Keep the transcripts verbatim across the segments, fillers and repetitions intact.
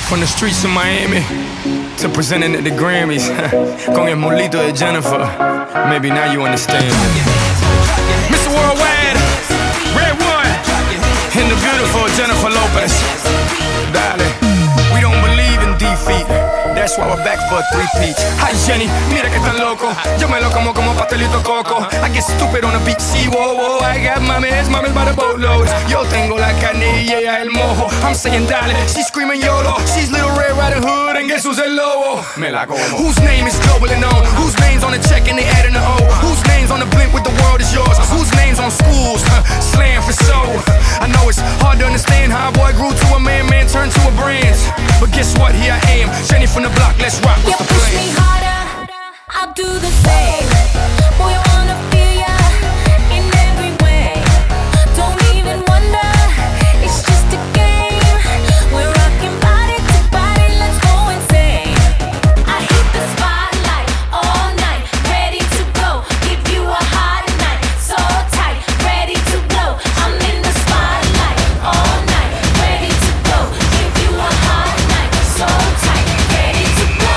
From the streets of Miami to presenting at the Grammys con el molito de Jennifer. Maybe now you understand. Mister Worldwide, Red One, and the beautiful Jennifer Lopez. Darling, we don't believe in defeat. That's why we're back for a three-peat. Hi Jenny, mira que tan loco. Yo me lo como como pastelito coco. I get stupid on the beat, see, whoa, whoa. I got mames, mames by the boatloads. Yo tengo la carne y ella el mojo. I'm saying dale, she's screaming YOLO. She's Little Red Riding Hood and guess who's el lobo? Me la como. Whose name is globally known? Whose name's on the check and they adding the O? Whose name's on the blimp with the world is yours? Whose name's on schools? Huh, slam for show. I know it's hard to understand how a boy grew to a man, man turned to a brand. But guess what? Here I am, Jenny from the block, let's rock with you the push plan. me harder, I'll do the same. Boy, I wanna feel ya in every way. Don't even wonder, it's just a game. We're rocking body to body, let's go insane. I hit the spotlight all night, ready to go. Give you a hot night, so tight, ready to blow. I'm in the spotlight all night, ready to go. Give you a hot night, so tight, ready to blow.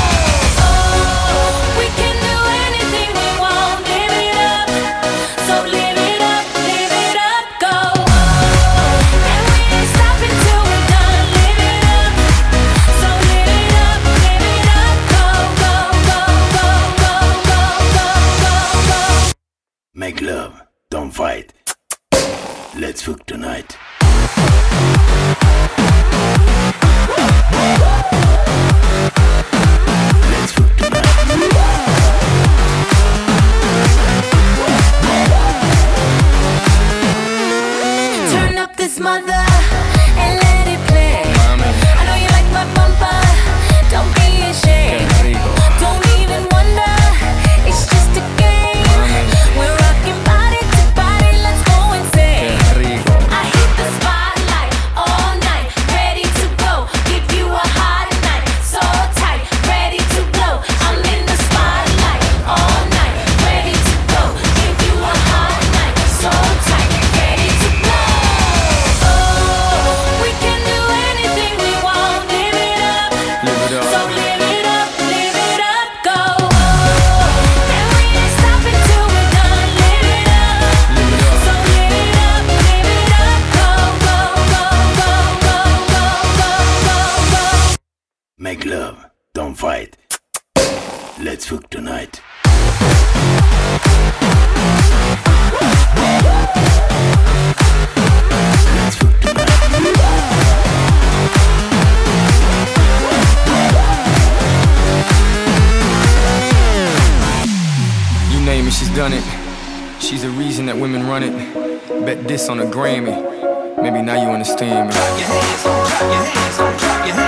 We can do anything we want, live it up. So live it up, live it up, go. And we ain't stopping till we're done, live it up. So live it up, live it up, go, go, go, go, go, go, go, go, go. Make love, don't fight. Let's fuck tonight. Let's fuck tonight. Turn up this mother and let it play. I know you like my bumper, don't be ashamed. Don't even wonder, it's just a game. We're rocking body to body, let's go insane. I hit the spotlight all night, ready to go. Give you a hot night, so tight, ready to blow. I'm in the spotlight all night, ready to go. Give you a hot night, so tight, ready to blow. Oh, we can do anything we want, live it up. So live it up, live it up, go. And we ain't stopping till we're done, live it up. So live it up, live it up, go, go, go, go, go, go, go, go, go. Make love, don't fight. Let's fuck tonight. Let's fuck tonight. You name it, she's done it. She's the reason that women run it. Bet this on a Grammy. Maybe now you understand me. Clap your hands, clap your hands, clap your hands.